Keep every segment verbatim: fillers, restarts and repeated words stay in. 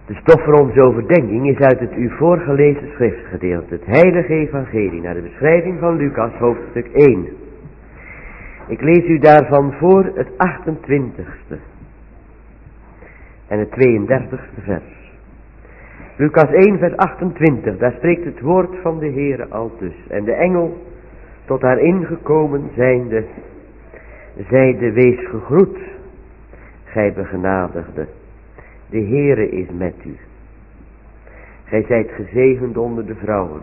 De stof voor onze overdenking is uit het u voorgelezen schriftgedeelte, het heilige evangelie, naar de beschrijving van Lucas, hoofdstuk één. Ik lees u daarvan voor het achtentwintigste en het tweeëndertigste vers. Lucas één vers achtentwintig, daar spreekt het woord van de Heere aldus. En de engel, tot haar ingekomen zijnde, zeide: wees gegroet, gij begenadigde, de Heere is met u. Gij zijt gezegend onder de vrouwen.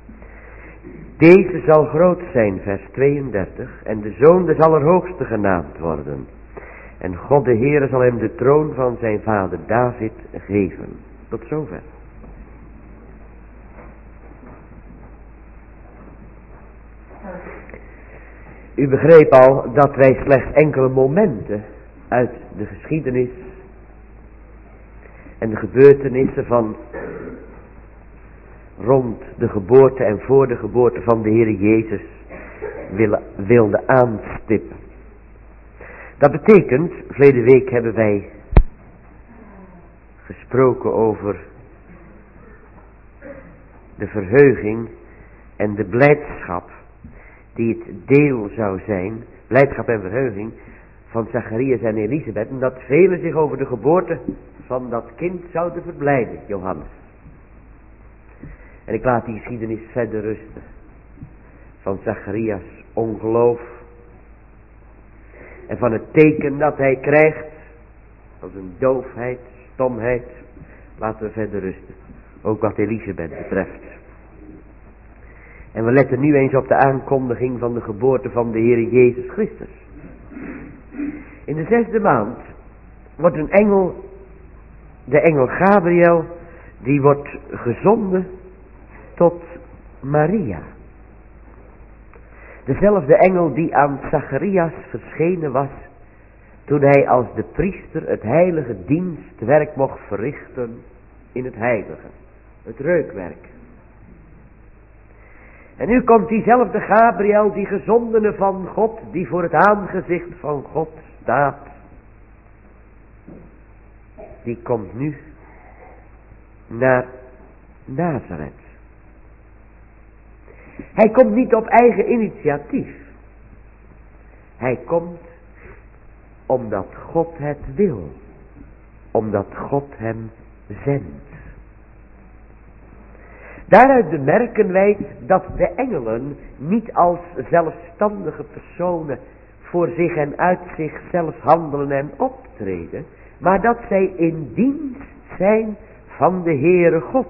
Deze zal groot zijn, vers tweeëndertig, en de zoon des Allerhoogste genaamd worden. En God de Heere zal hem de troon van zijn vader David geven. Tot zover. U begreep al dat wij slechts enkele momenten uit de geschiedenis en de gebeurtenissen van rond de geboorte en voor de geboorte van de Heer Jezus willen, wilden aanstippen. Dat betekent, verleden week hebben wij gesproken over de verheuging en de blijdschap die het deel zou zijn, blijdschap en verheuging van Zacharias en Elisabeth, en dat velen zich over de geboorte van dat kind zouden verblijden, Johannes. En ik laat die geschiedenis verder rusten, van Zacharias ongeloof, en van het teken dat hij krijgt, als een doofheid, stomheid, laten we verder rusten, ook wat Elisabeth betreft. En we letten nu eens op de aankondiging van de geboorte van de Heer Jezus Christus. In de zesde maand wordt een engel, de engel Gabriel, die wordt gezonden tot Maria. Dezelfde engel die aan Zacharias verschenen was, toen hij als de priester het heilige dienstwerk mocht verrichten in het heilige, het reukwerk. En nu komt diezelfde Gabriel, die gezondene van God, die voor het aangezicht van God staat, die komt nu naar Nazareth. Hij komt niet op eigen initiatief. Hij komt omdat God het wil, omdat God hem zendt. Daaruit bemerken wij dat de engelen niet als zelfstandige personen voor zich en uit zichzelf handelen en optreden, maar dat zij in dienst zijn van de Heere God.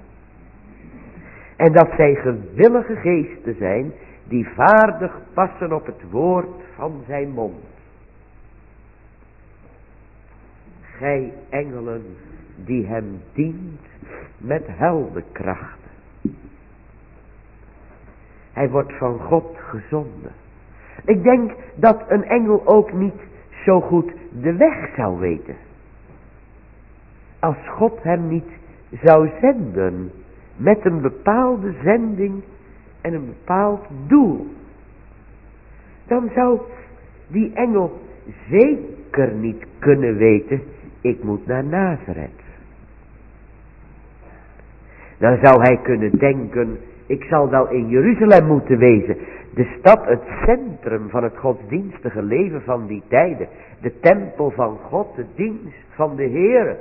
En dat zij gewillige geesten zijn die vaardig passen op het woord van zijn mond. Gij engelen die hem dient met heldenkrachten. Hij wordt van God gezonden. Ik denk dat een engel ook niet zo goed de weg zou weten, als God hem niet zou zenden met een bepaalde zending en een bepaald doel. Dan zou die engel zeker niet kunnen weten: ik moet naar Nazareth. Dan zou hij kunnen denken: ik zal wel in Jeruzalem moeten wezen. De stad, het centrum van het godsdienstige leven van die tijden. De tempel van God, de dienst van de Heere.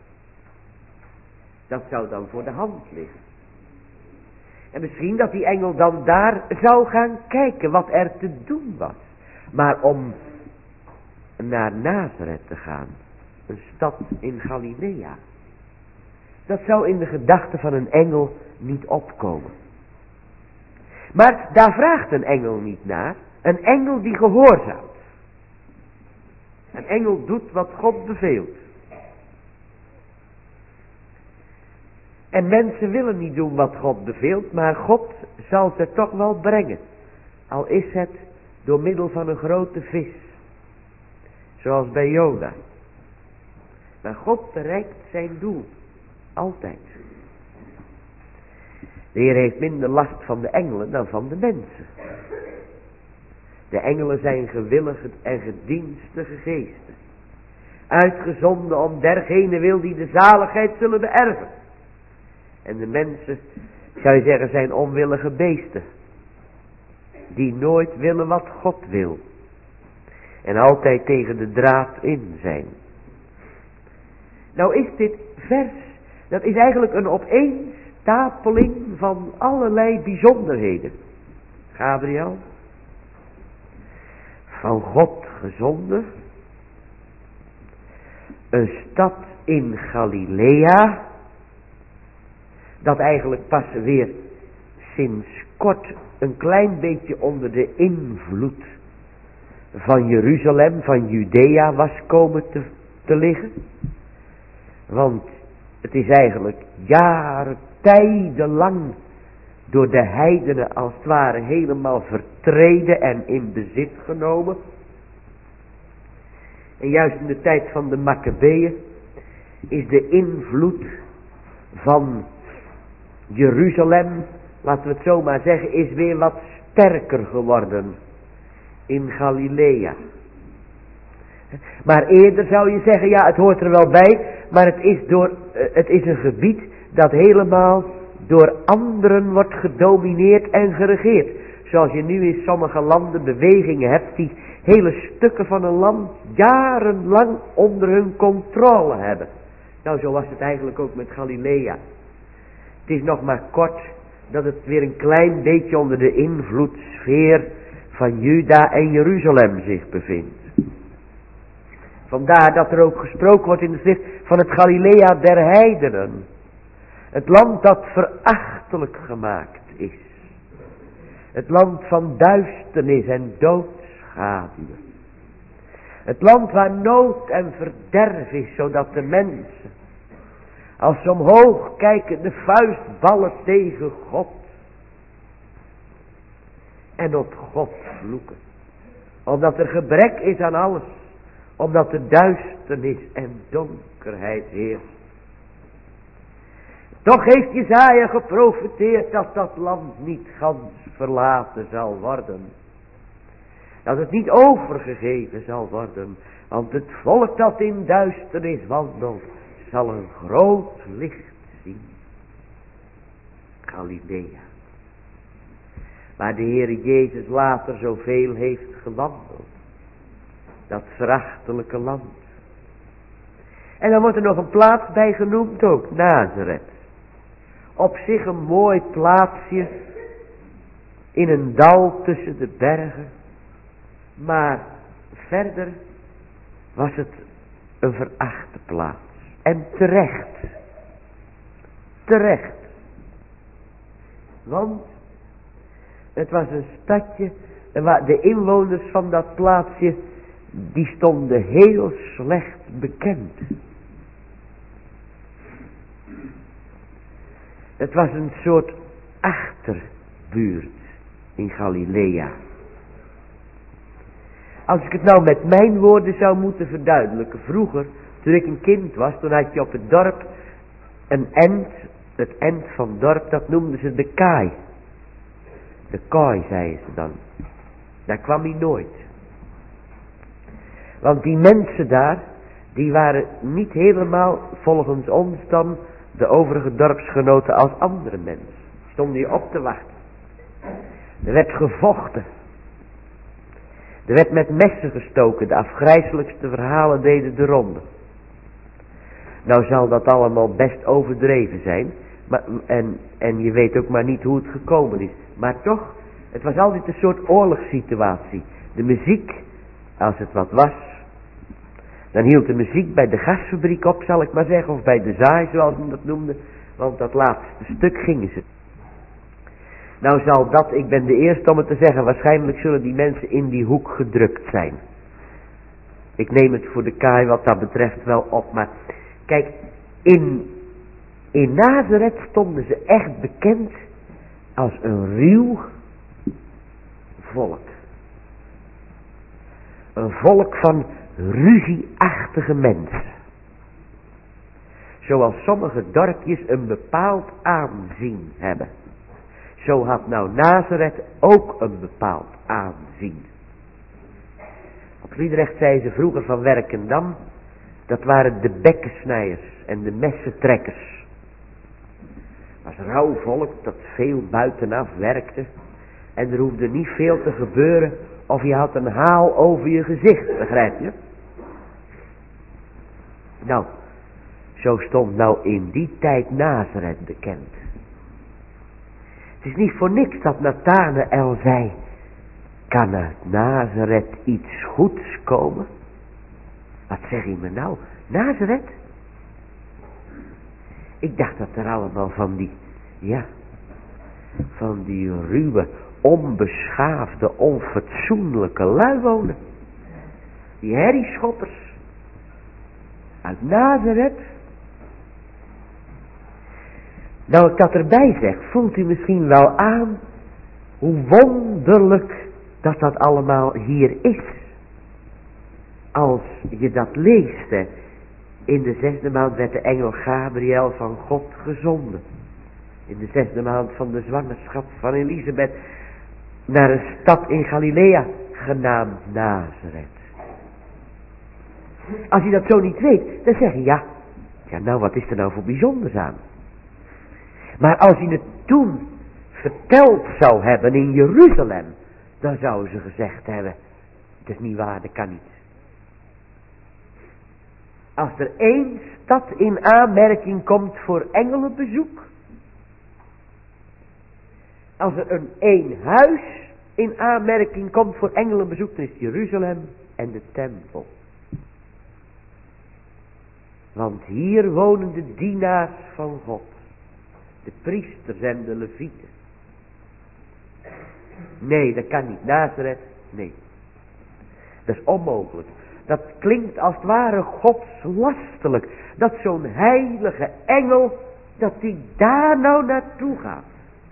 Dat zou dan voor de hand liggen. En misschien dat die engel dan daar zou gaan kijken wat er te doen was. Maar om naar Nazareth te gaan, een stad in Galilea, dat zou in de gedachten van een engel niet opkomen. Maar daar vraagt een engel niet naar. Een engel die gehoorzaamt. Een engel doet wat God beveelt. En mensen willen niet doen wat God beveelt, maar God zal ze toch wel brengen. Al is het door middel van een grote vis. Zoals bij Jona. Maar God bereikt zijn doel. Altijd. De Heer heeft minder last van de engelen dan van de mensen. De engelen zijn gewillige en gedienstige geesten. uitgezonden om dergene wil die de zaligheid zullen beërven. En de mensen, zou je zeggen, zijn onwillige beesten, die nooit willen wat God wil. En altijd tegen de draad in zijn. Nou is dit vers, dat is eigenlijk een opeenstapeling van allerlei bijzonderheden. Gabriel, van God gezonden, een stad in Galilea, dat eigenlijk pas weer sinds kort een klein beetje onder de invloed van Jeruzalem, van Judea was komen te, te liggen. Want het is eigenlijk jaren, tijdenlang door de heidenen als het ware helemaal vertreden en in bezit genomen. En juist in de tijd van de Makkabeeën is de invloed van Jeruzalem, laten we het zo maar zeggen, is weer wat sterker geworden in Galilea. Maar eerder zou je zeggen, ja, het hoort er wel bij, maar het is, door, het is een gebied dat helemaal door anderen wordt gedomineerd en geregeerd. Zoals je nu in sommige landen bewegingen hebt die hele stukken van een land jarenlang onder hun controle hebben. Nou, zo was het eigenlijk ook met Galilea. Het is nog maar kort dat het weer een klein beetje onder de invloedssfeer van Juda en Jeruzalem zich bevindt. Vandaar dat er ook gesproken wordt in de schrift van het Galilea der heidenen. Het land dat verachtelijk gemaakt is. Het land van duisternis en doodschaduw. Het land waar nood en verderf is, zodat de mensen, als ze omhoog kijken, de vuist ballen tegen God. En op God vloeken. Omdat er gebrek is aan alles. Omdat er duisternis en donkerheid heerst. Toch heeft Jesaja geprofeteerd dat dat land niet gans verlaten zal worden. Dat het niet overgegeven zal worden. Want het volk dat in duisternis wandelt, zal een groot licht zien. Galilea. Waar de Heer Jezus later zoveel heeft gewandeld. Dat verachtelijke land. En dan wordt er nog een plaats bij genoemd ook, Nazareth. Op zich een mooi plaatsje in een dal tussen de bergen. Maar verder was het een verachte plaats. En terecht. Terecht. Want het was een stadje waar de inwoners van dat plaatsje, die stonden heel slecht bekend. Het was een soort achterbuurt in Galilea. Als ik het nou met mijn woorden zou moeten verduidelijken. Vroeger, toen ik een kind was, toen had je op het dorp een end. Het end van het dorp, dat noemden ze de kaai. De kaai, zeiden ze dan. Daar kwam hij nooit. Want die mensen daar, die waren niet helemaal volgens ons dan de overige dorpsgenoten als andere mensen. Stonden hier op te wachten. Er werd gevochten. Er werd met messen gestoken. De afgrijselijkste verhalen deden de ronde. Nou zal dat allemaal best overdreven zijn. Maar, en, en je weet ook maar niet hoe het gekomen is. Maar toch, het was altijd een soort oorlogssituatie. De muziek, als het wat was, dan hield de muziek bij de gasfabriek op, zal ik maar zeggen. Of bij de zaai, zoals men dat noemde. Want dat laatste stuk gingen ze. Nou zal dat, ik ben de eerste om het te zeggen, waarschijnlijk zullen die mensen in die hoek gedrukt zijn. Ik neem het voor de kaai wat dat betreft wel op. Maar kijk, in, in Nazareth stonden ze echt bekend als een ruw volk. Een volk van ruzieachtige mensen. Zoals sommige dorpjes een bepaald aanzien hebben. Zo had nou Nazareth ook een bepaald aanzien. Op Sliedrecht zei ze vroeger van Werkendam, Dat waren de bekkensnijders en de messentrekkers. Het was rauw volk dat veel buitenaf werkte. En er hoefde niet veel te gebeuren of je had een haal over je gezicht, begrijp je? Nou, zo stond nou in die tijd Nazareth bekend. Het is niet voor niks dat Nathanael zei, kan uit Nazareth iets goeds komen? Wat zeg je me nou? Nazareth? Ik dacht dat er allemaal van die, ja, van die ruwe, onbeschaafde, onfatsoenlijke lui wonen. Die herrieschoppers. Uit Nazareth. Nou ik dat erbij zeg, voelt u misschien wel aan hoe wonderlijk dat dat allemaal hier is. Als je dat leest, hè. In de zesde maand werd de engel Gabriel van God gezonden. In de zesde maand van de zwangerschap van Elisabeth. Naar een stad in Galilea, genaamd Nazareth. Als je dat zo niet weet, dan zeg je ja. Ja nou wat is er nou voor bijzonders aan? Maar als je het toen verteld zou hebben in Jeruzalem, dan zouden ze gezegd hebben, het is niet waar, dat kan niet. Als er één stad in aanmerking komt voor engelenbezoek, als er een één huis in aanmerking komt voor engelenbezoek, dan is het Jeruzalem en de tempel. Want hier wonen de dienaars van God, de priesters en de levieten. Nee, dat kan niet. Nazareth, nee. Dat is onmogelijk. Dat klinkt als het ware godslastelijk. Dat zo'n heilige engel, dat die daar nou naartoe gaat.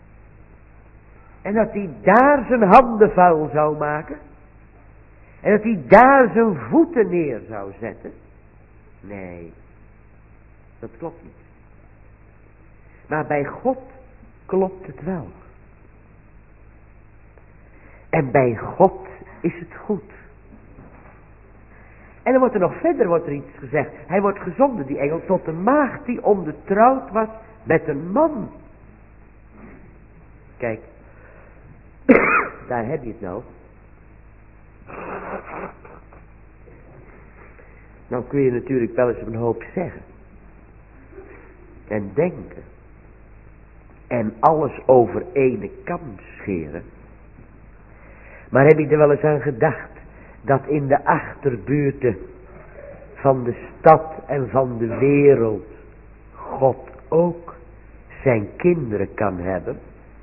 En dat hij daar zijn handen vuil zou maken. En dat hij daar zijn voeten neer zou zetten. Nee, dat klopt niet. Maar bij God klopt het wel. En bij God is het goed. En dan wordt er nog verder wordt er iets gezegd. Hij wordt gezonden, die engel, tot een maagd die ondertrouwd was met een man. Kijk, daar heb je het nou. Nou kun je natuurlijk wel eens een hoop zeggen. En denken. En alles over ene kam scheren. Maar heb je er wel eens aan gedacht, dat in de achterbuurten van de stad en van de wereld God ook zijn kinderen kan hebben?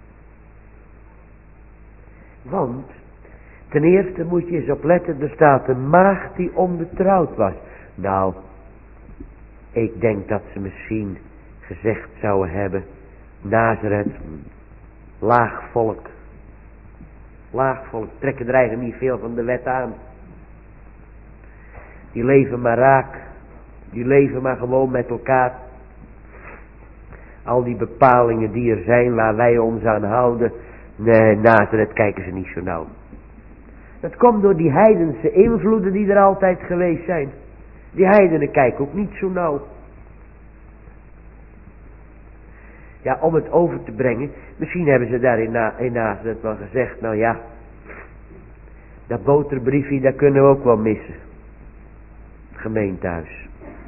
Want ten eerste moet je eens opletten, er staat een maagd die onbetrouwd was. Nou, ik denk dat ze misschien gezegd zouden hebben, Nazareth, laag volk. Laag volk, trekken er eigenlijk niet veel van de wet aan. Die leven maar raak. Die leven maar gewoon met elkaar. Al die bepalingen die er zijn waar wij ons aan houden. Nee, Nazareth kijken ze niet zo nauw. Dat komt door die heidense invloeden die er altijd geweest zijn. Die heidenen kijken ook niet zo nauw. Ja, om het over te brengen. Misschien hebben ze daar in, na, in Nazareth wel gezegd. Nou ja. Dat boterbriefje, dat kunnen we ook wel missen. Het gemeentehuis.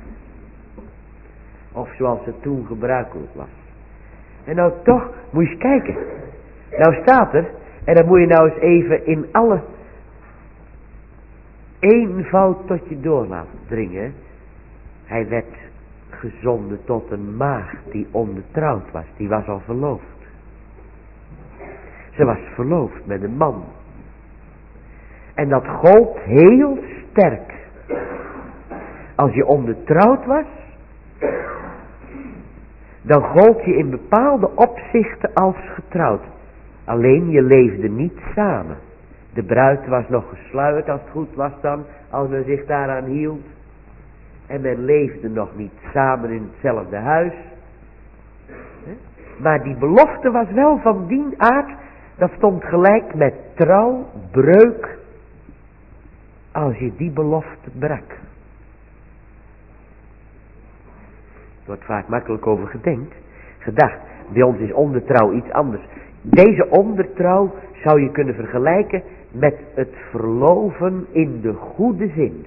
Of zoals het toen gebruikelijk was. En nou toch, moet je eens kijken. Nou staat er. En dan moet je nou eens even in alle eenvoud tot je door laten dringen. Hij werd gezonden tot een maagd die onbetrouwd was. Die was al verloofd. Ze was verloofd met een man. En dat gold heel sterk. Als je onbetrouwd was, dan gold je in bepaalde opzichten als getrouwd. Alleen je leefde niet samen. De bruid was nog gesluierd als het goed was dan, als men zich daaraan hield. En men leefde nog niet samen in hetzelfde huis. Maar die belofte was wel van die aard, dat stond gelijk met trouw, breuk, als je die belofte brak. wordt vaak makkelijk over gedenkt, gedacht. Bij ons is ondertrouw iets anders. Deze ondertrouw zou je kunnen vergelijken met het verloven in de goede zin.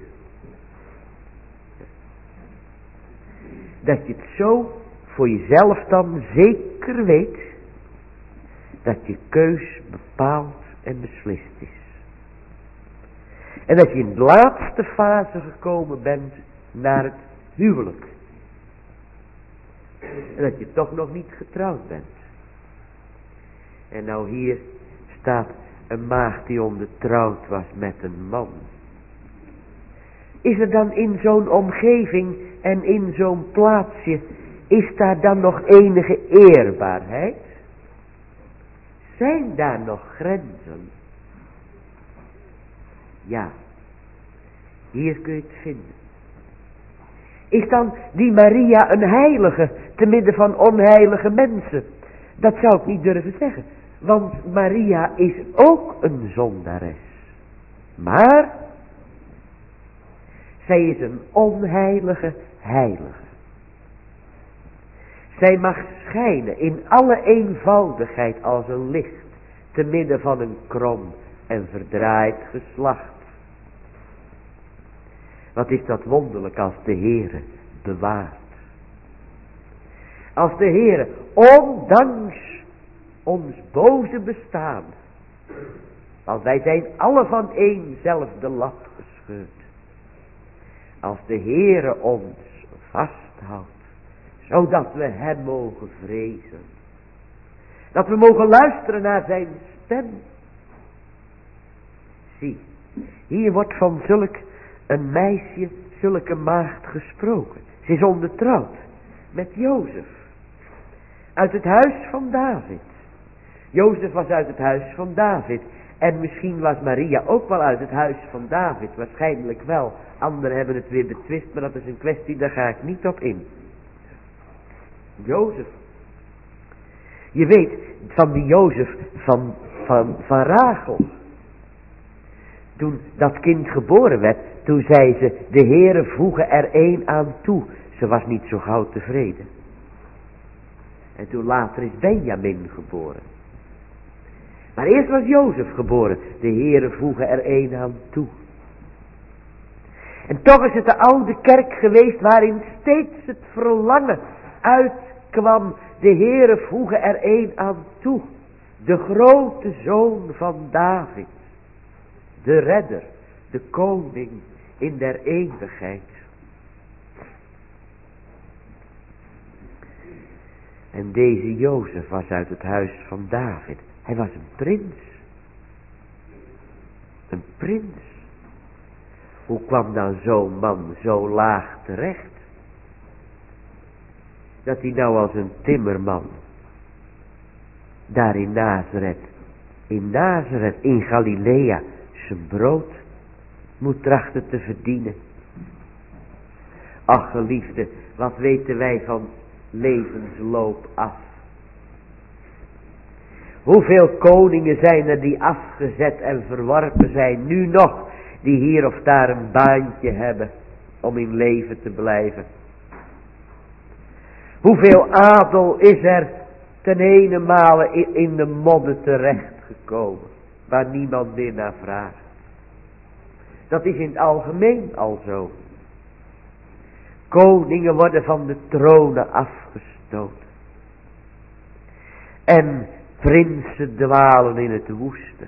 Dat je het zo voor jezelf dan zeker weet dat je keus bepaald en beslist is. En dat je in de laatste fase gekomen bent naar het huwelijk. En dat je toch nog niet getrouwd bent. En nou hier staat een maagd die ondertrouwd was met een man. Is er dan in zo'n omgeving en in zo'n plaatsje, is daar dan nog enige eerbaarheid? Zijn daar nog grenzen? Ja, hier kun je het vinden. Is dan die Maria een heilige te midden van onheilige mensen? Dat zou ik niet durven zeggen. Want Maria is ook een zondares. Maar zij is een onheilige heilige. Zij mag schijnen in alle eenvoudigheid als een licht te midden van een krom en verdraaid geslacht. Wat is dat wonderlijk als de Heere bewaart. Als de Heere ondanks ons boze bestaan, want wij zijn alle van éénzelfde lat gescheurd. Als de Heere ons vasthoudt, zodat we hem mogen vrezen. Dat we mogen luisteren naar zijn stem. Zie, hier wordt van zulk een meisje, zulke maagd gesproken. Ze is ondertrouwd met Jozef. Uit het huis van David. Jozef was uit het huis van David. En misschien was Maria ook wel uit het huis van David. Waarschijnlijk wel. Anderen hebben het weer betwist, maar dat is een kwestie, daar ga ik niet op in. Jozef. Je weet van die Jozef van, van, van Rachel. Toen dat kind geboren werd, toen zei ze, de Heere voege er één aan toe. Ze was niet zo gauw tevreden. En toen later is Benjamin geboren. Maar eerst was Jozef geboren. De Heere voege er één aan toe. En toch is het de oude kerk geweest waarin steeds het verlangen uitkwam. De Heere voege er één aan toe. De grote zoon van David. De redder, de koning in der eeuwigheid. En deze Jozef was uit het huis van David. Hij was een prins. Een prins. Hoe kwam dan zo'n man zo laag terecht? Dat hij nou als een timmerman daar in Nazareth, in Nazareth, in Galilea, zijn brood moet trachten te verdienen. Ach geliefde, wat weten wij van levensloop af. Hoeveel koningen zijn er die afgezet en verworpen zijn, nu nog, die hier of daar een baantje hebben om in leven te blijven. Hoeveel adel is er ten ene male in de modder terechtgekomen, waar niemand meer naar vraagt. Dat is in het algemeen al zo. Koningen worden van de tronen afgestoten. En prinsen dwalen in het woeste.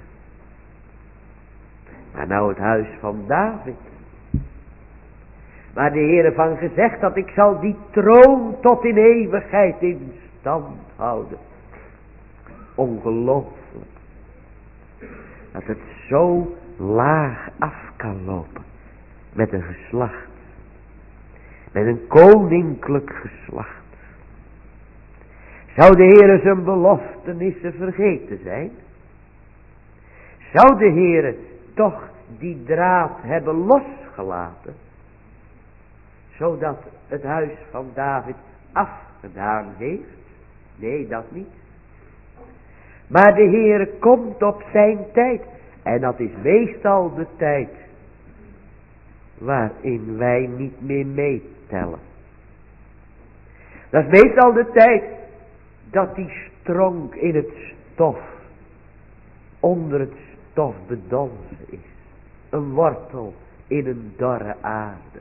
Maar nou het huis van David. Waar de Heere van gezegd had, ik zal die troon tot in eeuwigheid in stand houden. Ongelooflijk. Dat het zo laag af kan lopen. Met een geslacht. Met een koninklijk geslacht. Zou de Heere zijn beloftenissen vergeten zijn? Zou de Heere toch die draad hebben losgelaten? Zodat het huis van David afgedaan heeft? Nee, dat niet. Maar de Heere komt op zijn tijd. En dat is meestal de tijd waarin wij niet meer meetellen. Dat is meestal de tijd dat die stronk in het stof, onder het stof bedolven is. Een wortel in een dorre aarde.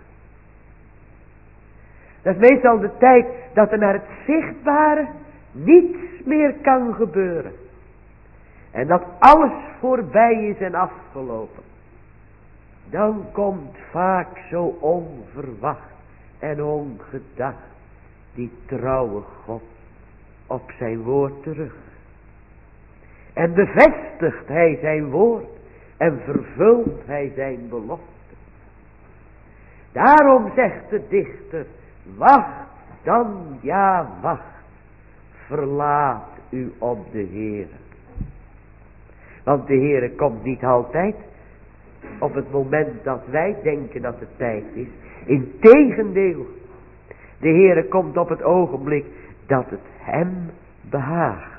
Dat is meestal de tijd dat er naar het zichtbare niets meer kan gebeuren. En dat alles voorbij is en afgelopen. Dan komt vaak zo onverwacht en ongedacht die trouwe God op zijn woord terug. En bevestigt hij zijn woord en vervult hij zijn belofte. Daarom zegt de dichter, wacht dan, ja wacht, verlaat u op de Heere. Want de Heere komt niet altijd op het moment dat wij denken dat het tijd is. Integendeel, de Heere komt op het ogenblik dat het hem behaagt.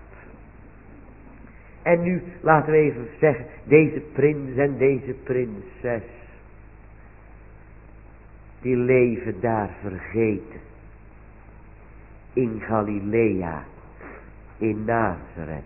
En nu laten we even zeggen, deze prins en deze prinses, die leven daar vergeten. In Galilea, in Nazareth.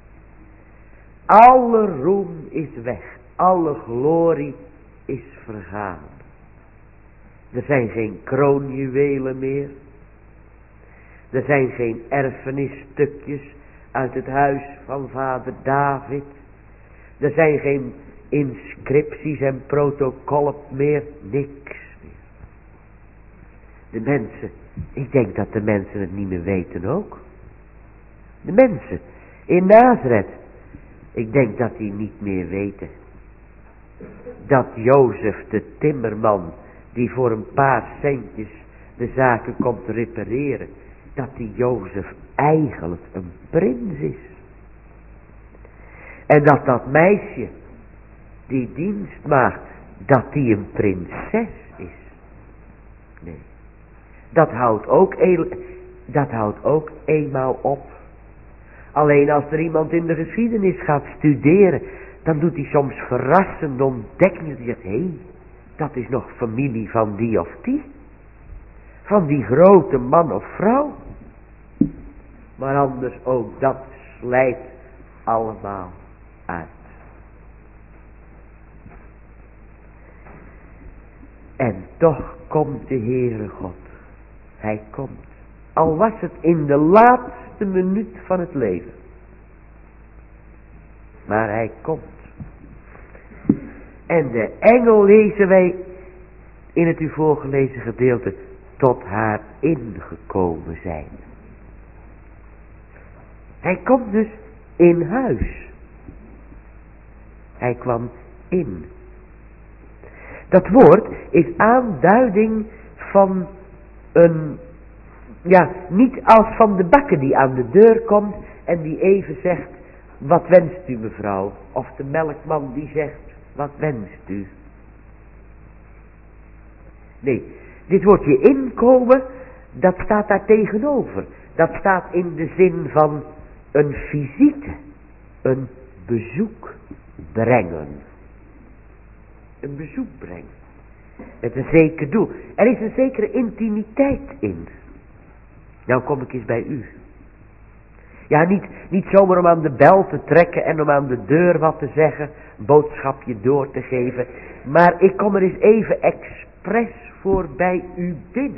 Alle roem is weg, alle glorie is vergaan. Er zijn geen kroonjuwelen meer. Er zijn geen erfenisstukjes uit het huis van vader David. Er zijn geen inscripties en protocollen meer, niks meer. De mensen, ik denk dat de mensen het niet meer weten ook. De mensen in Nazareth, ik denk dat die niet meer weten dat Jozef de timmerman, die voor een paar centjes de zaken komt repareren, dat die Jozef eigenlijk een prins is. En dat dat meisje die dienst maakt, dat die een prinses is. Nee, dat houdt ook, een, dat houdt ook eenmaal op. Alleen als er iemand in de geschiedenis gaat studeren, dan doet hij soms verrassende ontdekkingen. Die zegt, hé, hey, dat is nog familie van die of die. Van die grote man of vrouw. Maar anders ook dat slijt allemaal uit. En toch komt de Heere God. Hij komt. Al was het in de laatste minuut van het leven. Maar hij komt. En de engel lezen wij in het u voorgelezen gedeelte tot haar ingekomen zijn. Hij komt dus in huis. Hij kwam in. Dat woord is aanduiding van een, ja, niet als van de bakker die aan de deur komt en die even zegt, wat wenst u mevrouw? Of de melkman die zegt, wat wenst u? Nee, dit woordje inkomen, dat staat daar tegenover. Dat staat in de zin van een visite, een bezoek brengen. Een bezoek brengen. Met een zeker doel. Er is een zekere intimiteit in. Nou kom ik eens bij u. Ja, niet, niet zomaar om aan de bel te trekken en om aan de deur wat te zeggen, een boodschapje door te geven. Maar ik kom er eens even expres voor bij u binnen.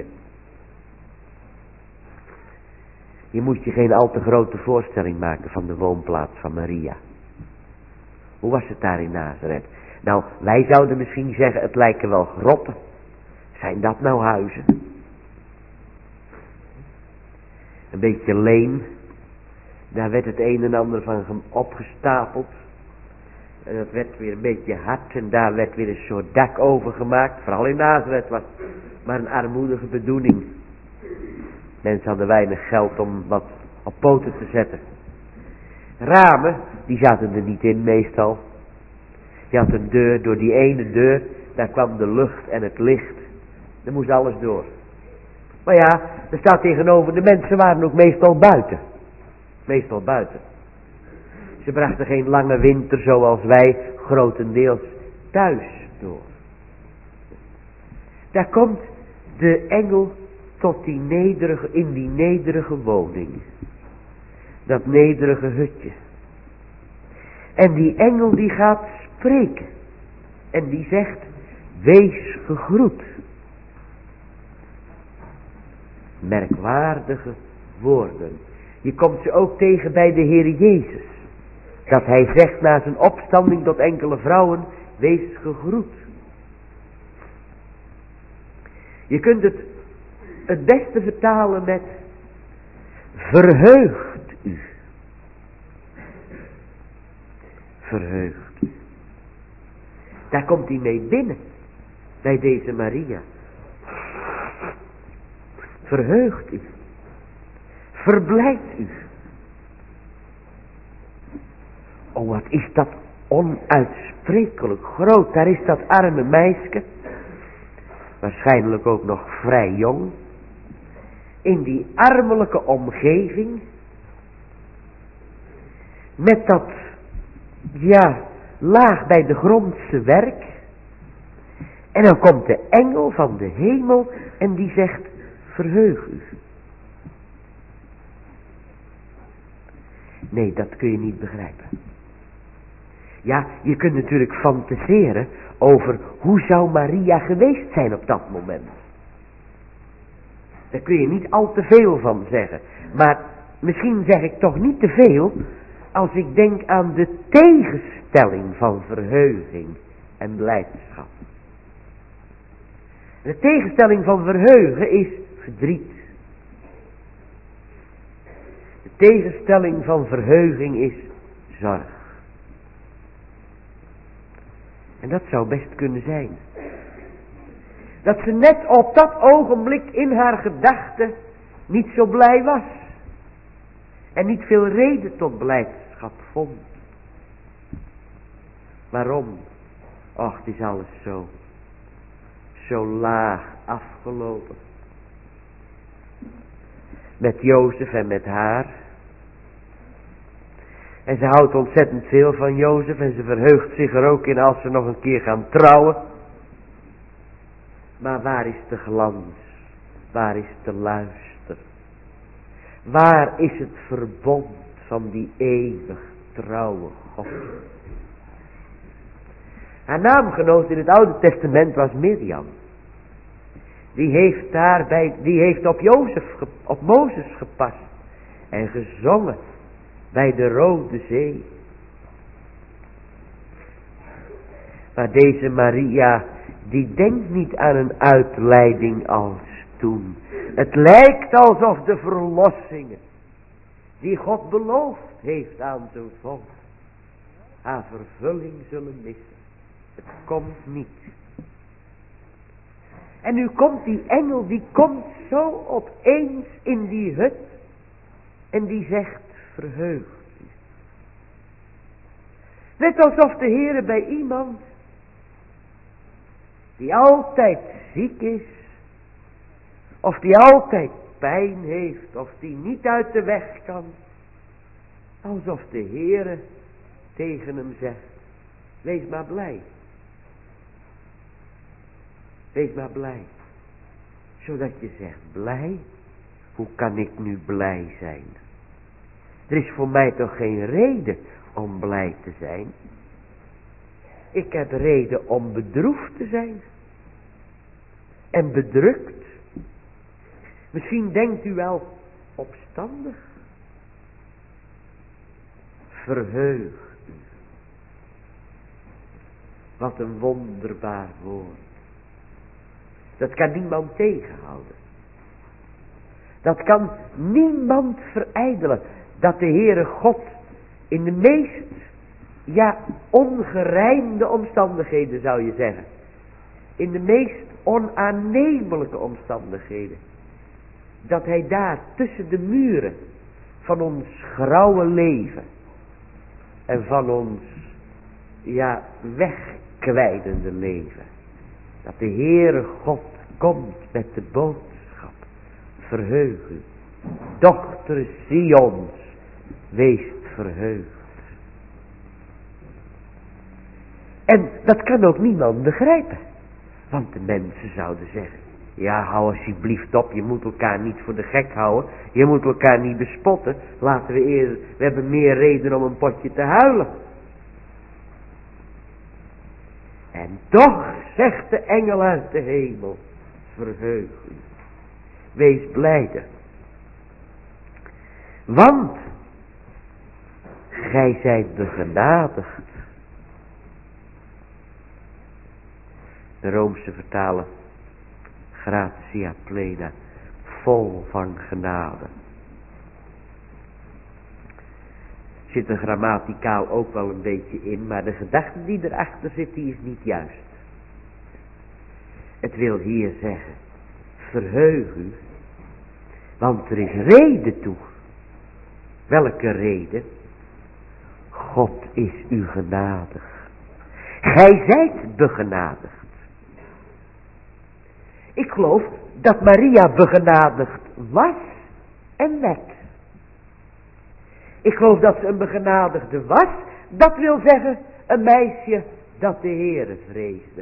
Je moet je geen al te grote voorstelling maken van de woonplaats van Maria. Hoe was het daar in Nazareth? Nou, wij zouden misschien zeggen, het lijken wel grotten. Zijn dat nou huizen? Een beetje leem. Daar werd het een en ander van opgestapeld. En dat werd weer een beetje hard. En daar werd weer een soort dak over gemaakt. Vooral in Nazareth was het maar een armoedige bedoeling. Mensen hadden weinig geld om wat op poten te zetten. Ramen, die zaten er niet in meestal. Je had een deur, door die ene deur, daar kwam de lucht en het licht. Daar moest alles door. Maar ja, er staat tegenover, de mensen waren ook meestal buiten. Meestal buiten. Ze brachten geen lange winter zoals wij, grotendeels thuis door. Daar komt de engel tot die nederige, in die nederige woning. Dat nederige hutje. En die engel die gaat spreken. En die zegt, wees gegroet. Merkwaardige woorden. Je komt ze ook tegen bij de Heer Jezus. Dat hij zegt na zijn opstanding tot enkele vrouwen, wees gegroet. Je kunt het het beste vertalen met verheugt u. Verheugt u. Daar komt hij mee binnen. Bij deze Maria. Verheugt u. Verblijdt u. Oh, wat is dat onuitsprekelijk groot. Daar is dat arme meisje. Waarschijnlijk ook nog vrij jong. In die armelijke omgeving. Met dat, ja, laag bij de grondse werk. En dan komt de engel van de hemel en die zegt, verheug u. Nee, dat kun je niet begrijpen. Ja, je kunt natuurlijk fantaseren over hoe zou Maria geweest zijn op dat moment. Daar kun je niet al te veel van zeggen. Maar misschien zeg ik toch niet te veel als ik denk aan de tegenstelling van verheuging en blijdschap. De tegenstelling van verheugen is verdriet. De tegenstelling van verheuging is zorg. En dat zou best kunnen zijn. Dat ze net op dat ogenblik in haar gedachten niet zo blij was. En niet veel reden tot blijdschap vond. Waarom? Och, het is alles zo. Zo laag afgelopen. Met Jozef en met haar. En ze houdt ontzettend veel van Jozef. En ze verheugt zich er ook in als ze nog een keer gaan trouwen. Maar waar is de glans? Waar is de luister? Waar is het verbond van die eeuwig trouwe God? Haar naamgenoot in het Oude Testament was Mirjam. Die heeft daarbij, die heeft op Jozef, op Mozes gepast. En gezongen bij de Rode Zee. Maar deze Maria, die denkt niet aan een uitleiding als toen. Het lijkt alsof de verlossingen die God beloofd heeft aan zijn volk haar vervulling zullen missen. Het komt niet. En nu komt die engel, die komt zo opeens in die hut en die zegt, verheug u. Net alsof de Heere bij iemand die altijd ziek is, of die altijd pijn heeft, of die niet uit de weg kan, alsof de Heere tegen hem zegt, wees maar blij. Wees maar blij. Zodat je zegt, blij? Hoe kan ik nu blij zijn? Er is voor mij toch geen reden om blij te zijn? Ik heb reden om bedroefd te zijn. En bedrukt. Misschien denkt u wel opstandig. Verheug u. Wat een wonderbaar woord. Dat kan niemand tegenhouden. Dat kan niemand verijdelen. Dat de Heere God in de meest, ja, ongerijmde omstandigheden zou je zeggen. In de meest onaannemelijke omstandigheden. Dat hij daar tussen de muren van ons grauwe leven. En van ons, ja, wegkwijnende leven. Dat de Heere God komt met de boodschap. Verheug u. Dochter Sions, wees verheugd. En dat kan ook niemand begrijpen. Want de mensen zouden zeggen, Ja, hou alsjeblieft op, je moet elkaar niet voor de gek houden. Je moet elkaar niet bespotten. Laten we eerder, we hebben meer reden om een potje te huilen. En toch, zegt de engel uit de hemel, verheug u. Wees blijde. Want gij zijt begenadigd. De Roomse vertaler, gratia plena, vol van genade. Zit er grammaticaal ook wel een beetje in, maar de gedachte die erachter zit, die is niet juist. Het wil hier zeggen, verheug u, want er is reden toe. Welke reden? God is u genadig. Gij zijt begenadigd. Ik geloof dat Maria begenadigd was en werd. Ik geloof dat ze een begenadigde was. Dat wil zeggen een meisje dat de Heere vreesde.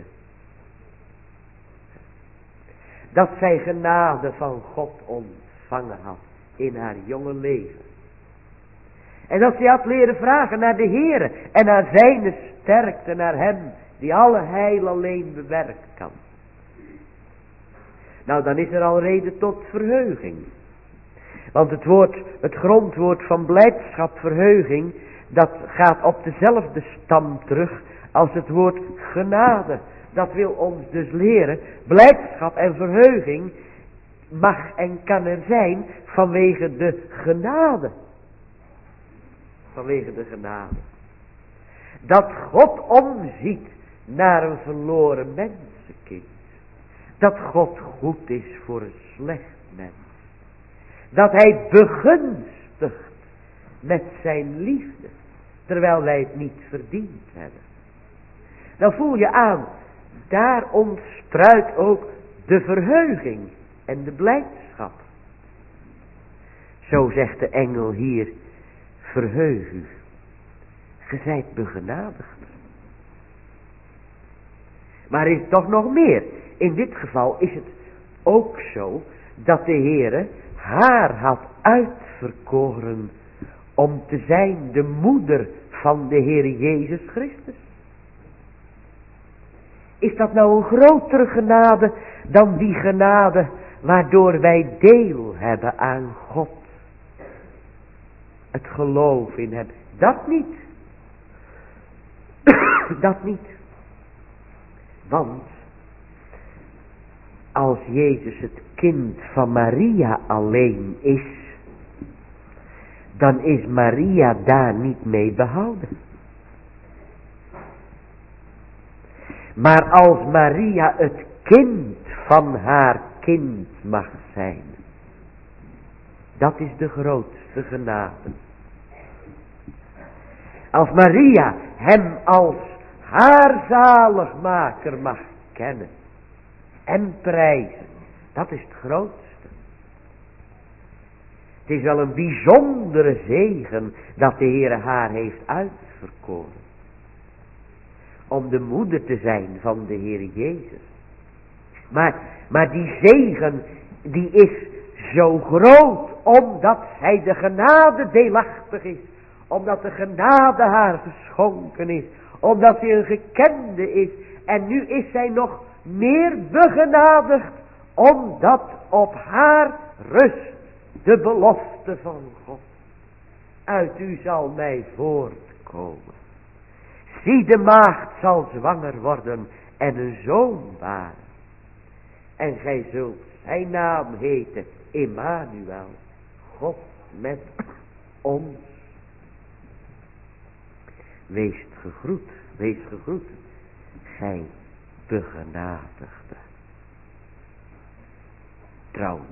Dat zij genade van God ontvangen had in haar jonge leven. En dat zij had leren vragen naar de Heere en naar zijn sterkte, naar hem die alle heil alleen bewerkt kan. Nou, dan is er al reden tot verheuging. Want het woord, het grondwoord van blijdschap, verheuging, dat gaat op dezelfde stam terug als het woord genade. Dat wil ons dus leren, blijdschap en verheuging mag en kan er zijn vanwege de genade. Vanwege de genade. Dat God omziet naar een verloren mensenkind. Dat God goed is voor een slecht mens. Dat hij begunstigt met zijn liefde. Terwijl wij het niet verdiend hebben. Dan voel je aan. Daar ontspruit ook de verheuging en de blijdschap. Zo zegt de engel hier. Verheug u. Ge zijt begenadigd. Maar er is toch nog meer. In dit geval is het ook zo dat de Heere haar had uitverkoren om te zijn de moeder van de Heere Jezus Christus. Is dat nou een grotere genade dan die genade waardoor wij deel hebben aan God? Het geloof in hem. Dat niet. Dat niet. Want als Jezus het kind van Maria alleen is, dan is Maria daar niet mee behouden. Maar als Maria het kind van haar kind mag zijn, dat is de grootste genade. Als Maria hem als haar zaligmaker mag kennen en prijzen, dat is het grootste. Het is wel een bijzondere zegen dat de Heere haar heeft uitverkoren. Om de moeder te zijn van de Heere Jezus. Maar, maar die zegen die is zo groot omdat zij de genade deelachtig is. Omdat de genade haar geschonken is. Omdat zij een gekende is. En nu is zij nog meer begenadigd. Omdat op haar rust de belofte van God. Uit u zal mij voortkomen. Zie, de maagd zal zwanger worden en een zoon baren. En gij zult zijn naam heten Emmanuel. God met ons. Wees gegroet, wees gegroet. Gij begenadigde. Trouwens.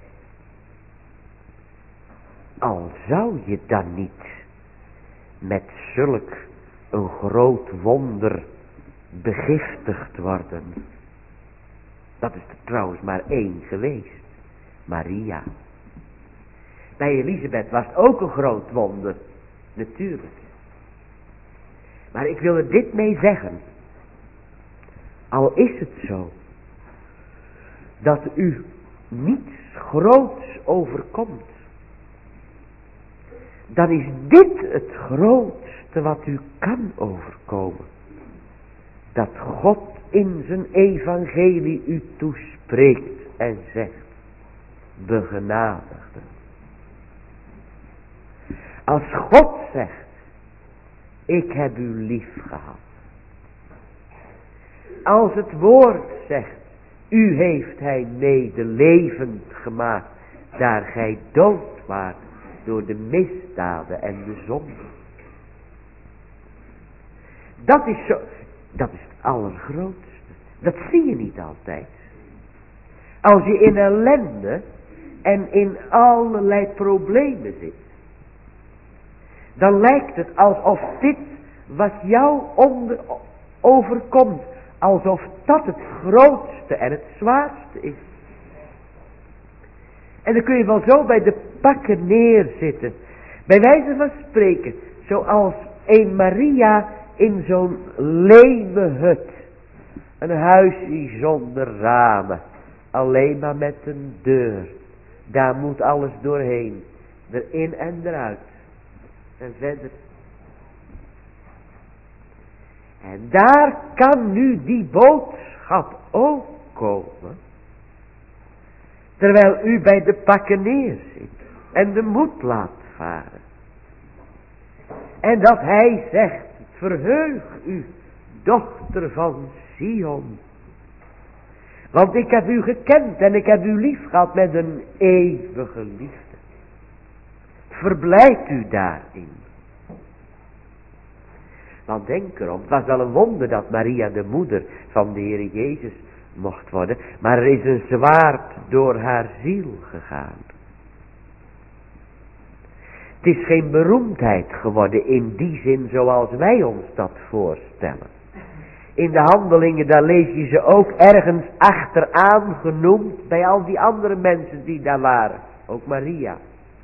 Al zou je dan niet met zulk een groot wonder begiftigd worden. Dat is er trouwens maar één geweest. Maria. Bij Elisabeth was het ook een groot wonder. Natuurlijk. Maar ik wil er dit mee zeggen. Al is het zo. dat u niets groots overkomt, dan is dit het grootste wat u kan overkomen. Dat God in zijn evangelie u toespreekt en zegt, begenadigde. Als God zegt, ik heb u lief gehad. Als het woord zegt, u heeft hij medelevend gemaakt, daar gij dood waart door de misdaden en de zonde. Dat is zo, dat is het allergrootste. Dat zie je niet altijd. Als je in ellende en in allerlei problemen zit, dan lijkt het alsof dit wat jou onder, overkomt, alsof dat het grootste en het zwaarste is. En dan kun je wel zo bij de pakken neerzitten, bij wijze van spreken, zoals een Maria in zo'n lemen hut. Een huisje zonder ramen, alleen maar met een deur. Daar moet alles doorheen, erin en eruit. En verder. En daar kan nu die boodschap ook komen. Terwijl u bij de pakken neerzit. En de moed laat varen. En dat hij zegt, verheug u, dochter van Sion. Want ik heb u gekend en ik heb u lief gehad met een eeuwige liefde. Verblijd u daarin. Want denk erom, het was wel een wonder dat Maria de moeder van de Heer Jezus mocht worden. Maar er is een zwaard door haar ziel gegaan. Het is geen beroemdheid geworden in die zin zoals wij ons dat voorstellen. In de handelingen, daar lees je ze ook ergens achteraan genoemd bij al die andere mensen die daar waren. Ook Maria.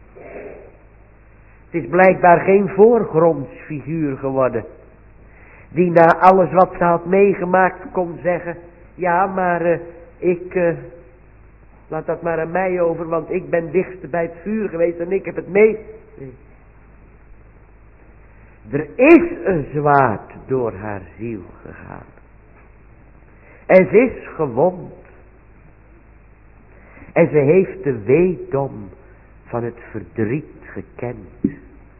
Het is blijkbaar geen voorgrondsfiguur geworden. Die na alles wat ze had meegemaakt kon zeggen. Ja, maar uh, ik, uh, laat dat maar aan mij over, want ik ben dichtst bij het vuur geweest en ik heb het mee. Nee. Er is een zwaard door haar ziel gegaan. En ze is gewond. En ze heeft de weedom van het verdriet gekend.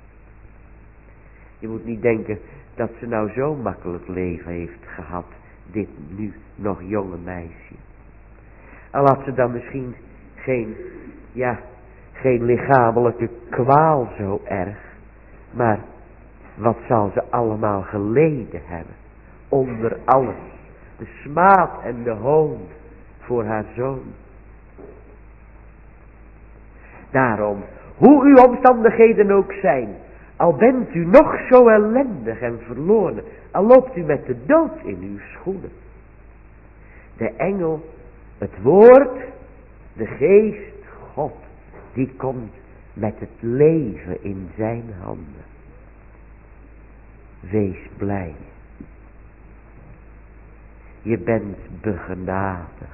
Je moet niet denken dat ze nou zo makkelijk leven heeft gehad, dit nu nog jonge meisje. Al had ze dan misschien geen, ja, geen lichamelijke kwaal zo erg, maar wat zal ze allemaal geleden hebben, onder alles, de smaad en de hoon voor haar zoon. Daarom, hoe uw omstandigheden ook zijn, al bent u nog zo ellendig en verloren, al loopt u met de dood in uw schoenen. De engel, het woord, de geest, God, die komt met het leven in zijn handen. Wees blij. Je bent begenadigd.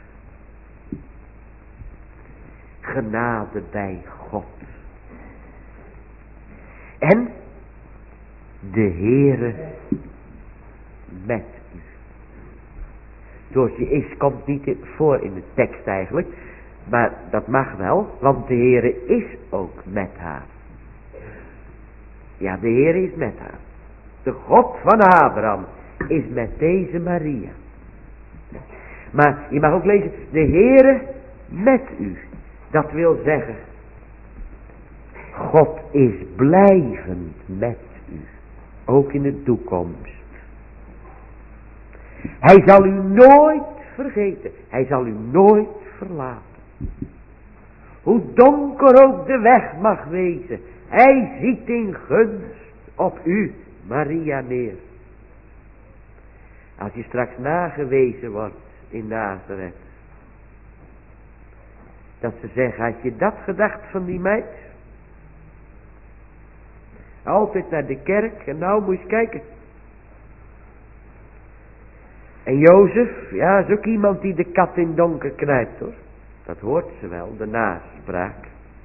Genade bij God. En de Heere met u. Het woordje is komt niet voor in de tekst eigenlijk. Maar dat mag wel, want de Heere is ook met haar. Ja, de Heere is met haar. De God van Abraham is met deze Maria. Maar je mag ook lezen, de Heere met u. Dat wil zeggen, God is blijvend met u. Ook in de toekomst. Hij zal u nooit vergeten. Hij zal u nooit verlaten. Hoe donker ook de weg mag wezen. Hij ziet in gunst op u, Maria, neer. Als je straks nagewezen wordt in Nazareth. Dat ze zeggen, had je dat gedacht van die meid? Altijd naar de kerk en nou moet je kijken. En Jozef, ja, is ook iemand die de kat in donker knijpt, hoor. Dat hoort ze wel, de naspraak.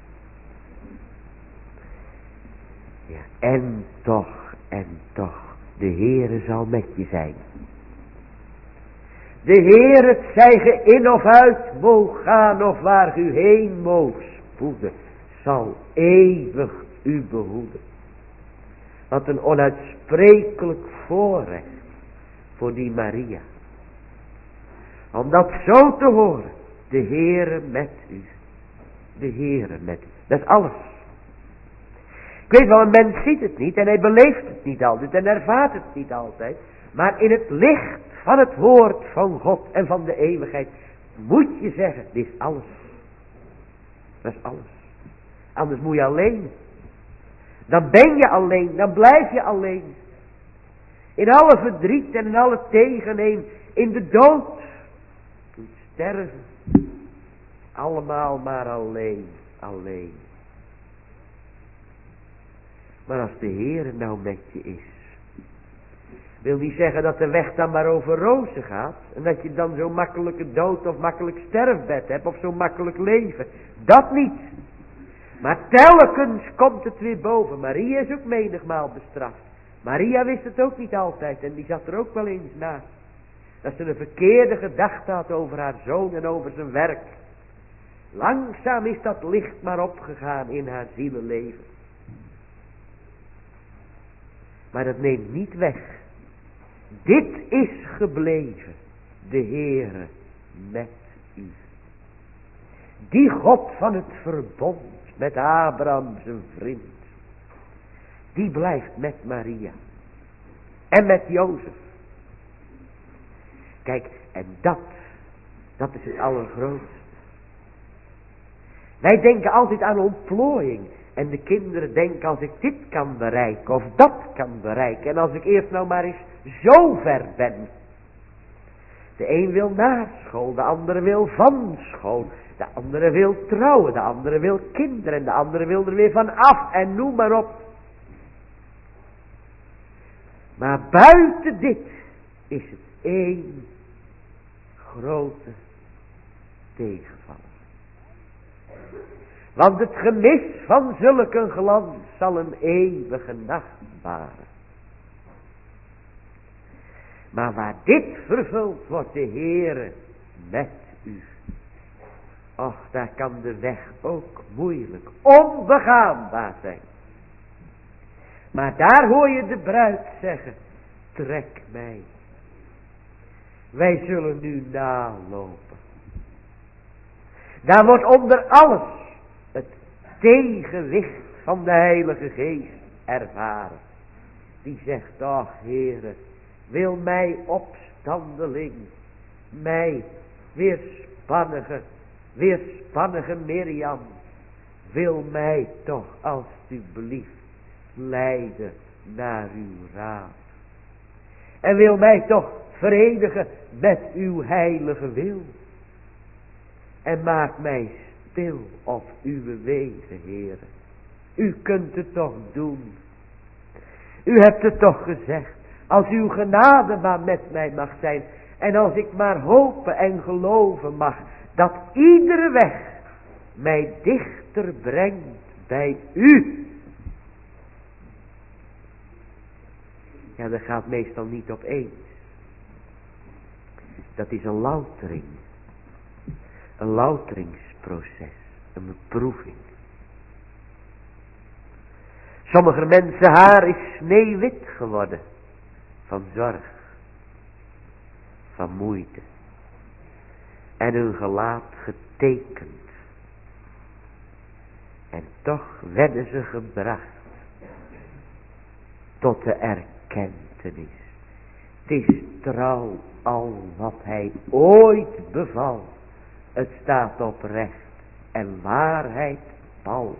Ja, en toch, en toch, de Heere zal met je zijn. De Heer, het zij ge in of uit moog gaan, of waar u heen moog spoeden, zal eeuwig u behoeden. Wat een onuitsprekelijk voorrecht voor die Maria. Om dat zo te horen, de Heere met u. De Heere met u. Dat is alles. Ik weet wel, een mens ziet het niet en hij beleeft het niet altijd en ervaart het niet altijd. Maar in het licht van het woord van God en van de eeuwigheid moet je zeggen, dit is alles. Dat is alles. Anders moet je alleen. Dan ben je alleen, dan blijf je alleen. In alle verdriet en in alle tegeneen, in de dood, in het sterven. Allemaal maar alleen, alleen. Maar als de Heer nou met je is, wil niet zeggen dat de weg dan maar over rozen gaat. En dat je dan zo'n makkelijke dood of makkelijk sterfbed hebt of zo'n makkelijk leven. Dat niet. Maar telkens komt het weer boven. Maria is ook menigmaal bestraft. Maria wist het ook niet altijd en die zat er ook wel eens naast. Dat ze een verkeerde gedachte had over haar zoon en over zijn werk. Langzaam is dat licht maar opgegaan in haar zielenleven. Maar dat neemt niet weg. Dit is gebleven, de Heere met u. Die God van het verbond met Abraham zijn vriend. Die blijft met Maria. En met Jozef. Kijk, en dat, dat is het allergrootste. Wij denken altijd aan ontplooiing. En de kinderen denken, als ik dit kan bereiken of dat kan bereiken. En als ik eerst nou maar eens zo ver ben. De een wil naar school, de andere wil van school. De andere wil trouwen, de andere wil kinderen. En de andere wil er weer van af en noem maar op. Maar buiten dit is het één grote tegenvaller. Want het gemis van zulke glans zal een eeuwige nacht baren. Maar waar dit vervuld wordt, de Heere met u. Och, daar kan de weg ook moeilijk, onbegaanbaar zijn. Maar daar hoor je de bruid zeggen, trek mij. Wij zullen nu nalopen. Daar wordt onder alles het tegenwicht van de Heilige Geest ervaren. Die zegt, ach Heere, wil mij opstandeling, mij weerspannige, weerspannige Mirjam, wil mij toch alstublieft leiden naar uw raad. En wil mij toch verenigen met uw heilige wil. En maak mij stil op uw wegen, Heere. U kunt het toch doen. U hebt het toch gezegd. Als uw genade maar met mij mag zijn. En als ik maar hopen en geloven mag. Dat iedere weg mij dichter brengt bij u. Ja, dat gaat meestal niet opeens. Dat is een loutering. Een louteringsproces. Een beproeving. Sommige mensen haar is sneeuwwit geworden. Van zorg. Van moeite. En hun gelaat getekend. En toch werden ze gebracht. Tot de erkentenis. Het is trouw al wat hij ooit beval. Het staat op recht en waarheid pal.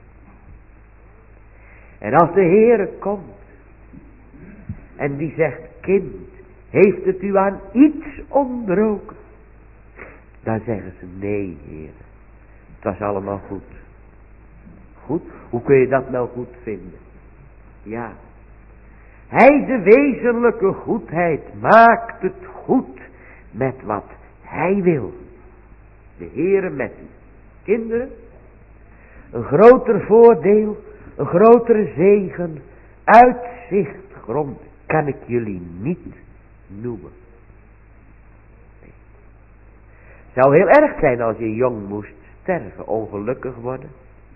En als de Heere komt. En die zegt, kind, heeft het u aan iets ontbroken? Dan zeggen ze, nee Heere. Het was allemaal goed. Goed? Hoe kun je dat nou goed vinden? Ja. Hij, de wezenlijke goedheid, maakt het goed met wat hij wil. De Heere met u. Kinderen, een groter voordeel, een grotere zegen, uitzicht, grond, kan ik jullie niet noemen. Nee. Het zou heel erg zijn als je jong moest sterven, ongelukkig worden.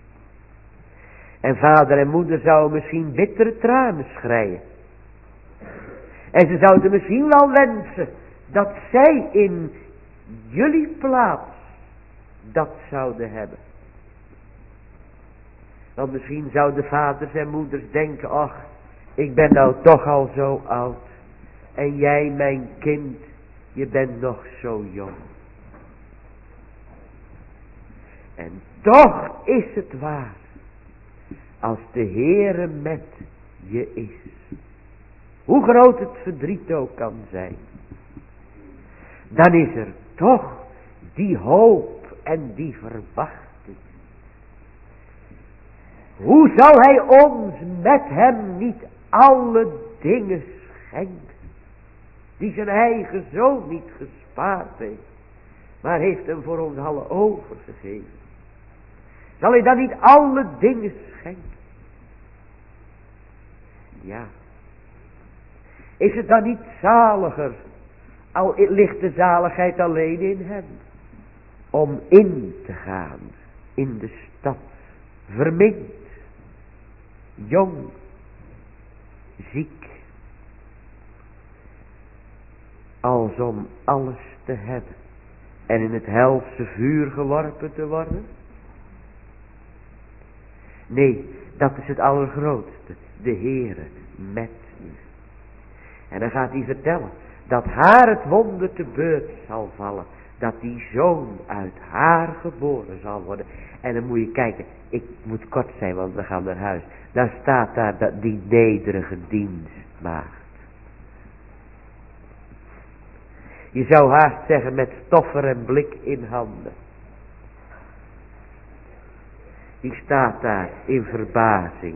En vader en moeder zouden misschien bittere tranen schreien. En ze zouden misschien wel wensen dat zij in jullie plaats dat zouden hebben. Want misschien zouden vaders en moeders denken, ach, ik ben nou toch al zo oud. En jij, mijn kind, je bent nog zo jong. En toch is het waar. Als de Heere met je is. Hoe groot het verdriet ook kan zijn. Dan is er toch die hoop en die verwachting. Hoe zal hij ons met hem niet alle dingen schenken. Die zijn eigen zoon niet gespaard heeft. Maar heeft hem voor ons allen overgegeven. Zal hij dan niet alle dingen schenken? Ja. Is het dan niet zaliger, al ligt de zaligheid alleen in hem, om in te gaan in de stad, verminkt, jong, ziek, als om alles te hebben en in het helse vuur geworpen te worden? Nee, dat is het allergrootste, de Heere met u. En dan gaat hij vertellen dat haar het wonder te beurt zal vallen, dat die zoon uit haar geboren zal worden. En dan moet je kijken, ik moet kort zijn, want we gaan naar huis. Daar staat daar dat, die nederige dienstmaagd. Je zou haast zeggen met stoffer en blik in handen. Die staat daar in verbazing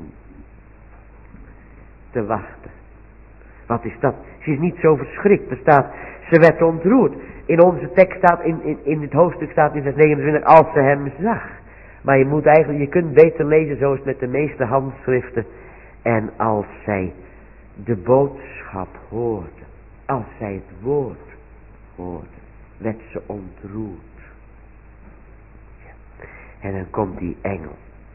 te wachten. Wat is dat? Ze is niet zo verschrikt. Er staat, ze werd ontroerd. In onze tekst staat, in, in, in het hoofdstuk staat in vers negenentwintig, als ze hem zag. Maar je moet eigenlijk, je kunt beter lezen zoals met de meeste handschriften. En als zij de boodschap hoorde, als zij het woord hoorde, werd ze ontroerd. En dan komt die engel.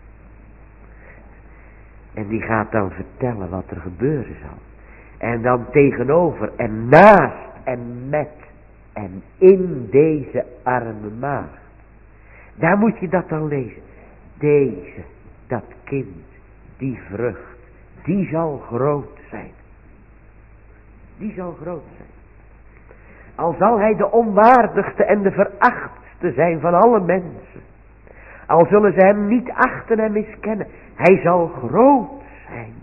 En die gaat dan vertellen wat er gebeuren zal. En dan tegenover en naast en met en in deze arme maagd. Daar moet je dat dan lezen. Deze, dat kind, die vrucht, die zal groot zijn. Die zal groot zijn. Al zal hij de onwaardigste en de verachtste zijn van alle mensen. Al zullen ze hem niet achten en miskennen. Hij zal groot zijn.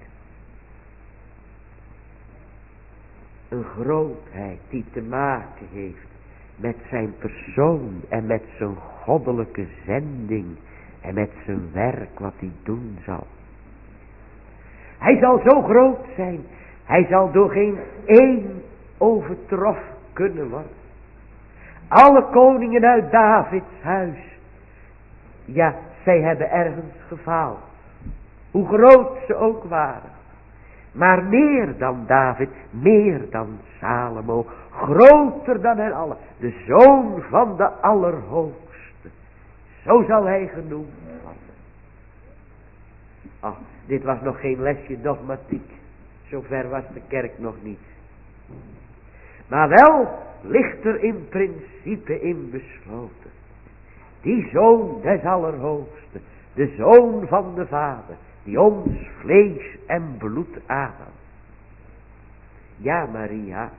Een grootheid die te maken heeft met zijn persoon en met zijn goddelijke zending en met zijn werk wat hij doen zal. Hij zal zo groot zijn, hij zal door geen één overtroffen kunnen worden. Alle koningen uit Davids huis, ja, zij hebben ergens gefaald, hoe groot ze ook waren. Maar meer dan David, meer dan Salomo, groter dan hen allen, de zoon van de Allerhoogste. Zo zal hij genoemd worden. Ach, dit was nog geen lesje dogmatiek. Zover was de kerk nog niet. Maar wel ligt er in principe in besloten. Die zoon des Allerhoogste, de zoon van de Vader, die ons vlees en bloed aannam. Ja, Maria.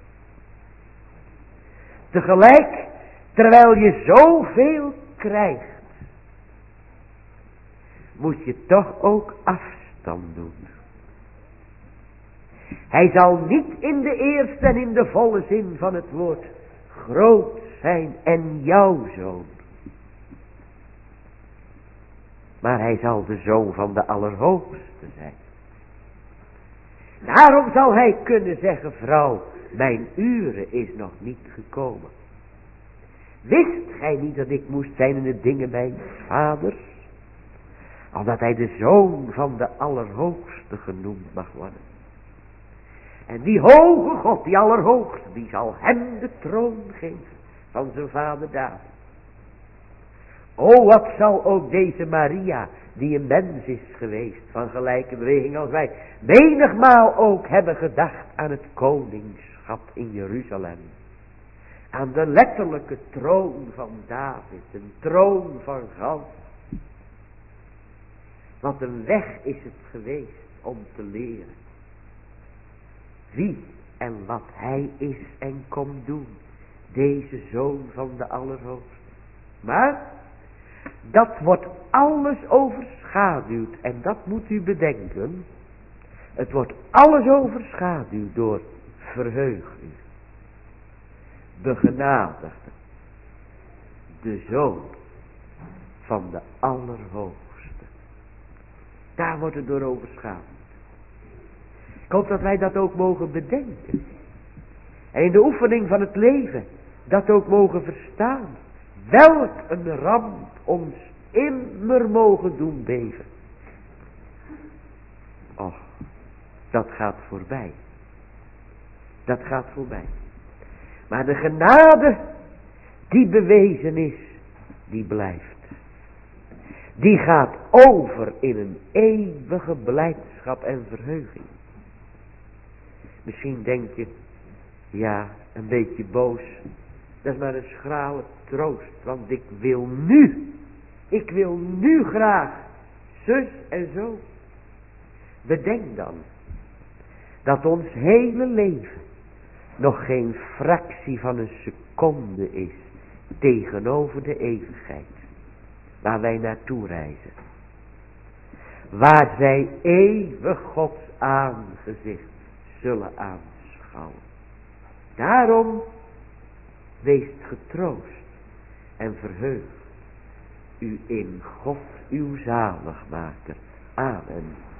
Tegelijk, terwijl je zoveel krijgt, moet je toch ook afstand doen. Hij zal niet in de eerste en in de volle zin van het woord groot zijn en jouw zoon. Maar hij zal de zoon van de Allerhoogste zijn. Daarom zal hij kunnen zeggen, vrouw, mijn uren is nog niet gekomen. Wist gij niet dat ik moest zijn in de dingen mijn vaders? Omdat hij de zoon van de Allerhoogste genoemd mag worden. En die hoge God, die Allerhoogste, die zal hem de troon geven van zijn vader David. O, wat zal ook deze Maria, die een mens is geweest van gelijke beweging als wij, menigmaal ook hebben gedacht aan het koningschap in Jeruzalem. Aan de letterlijke troon van David, een troon van goud. Wat een weg is het geweest om te leren wie en wat hij is en komt doen, deze zoon van de Allerhoogste. Maar dat wordt alles overschaduwd en dat moet u bedenken. Het wordt alles overschaduwd door verheug u. Begenadigde, de zoon van de Allerhoogste. Daar wordt het door overschaduwd. Ik hoop dat wij dat ook mogen bedenken. En in de oefening van het leven dat ook mogen verstaan. Welk een ramp ons immer mogen doen beven. Och, dat gaat voorbij. Dat gaat voorbij. Maar de genade die bewezen is, die blijft. Die gaat over in een eeuwige blijdschap en verheuging. Misschien denk je, ja, een beetje boos. Dat is maar een schrale troost. Want ik wil nu, ik wil nu graag, zus en zo. Bedenk dan, dat ons hele leven nog geen fractie van een seconde is tegenover de eeuwigheid. Waar wij naartoe reizen. Waar zij eeuwig Gods aangezicht zullen aanschouwen. Daarom weest getroost en verheugd u in God uw zaligmaker. Amen.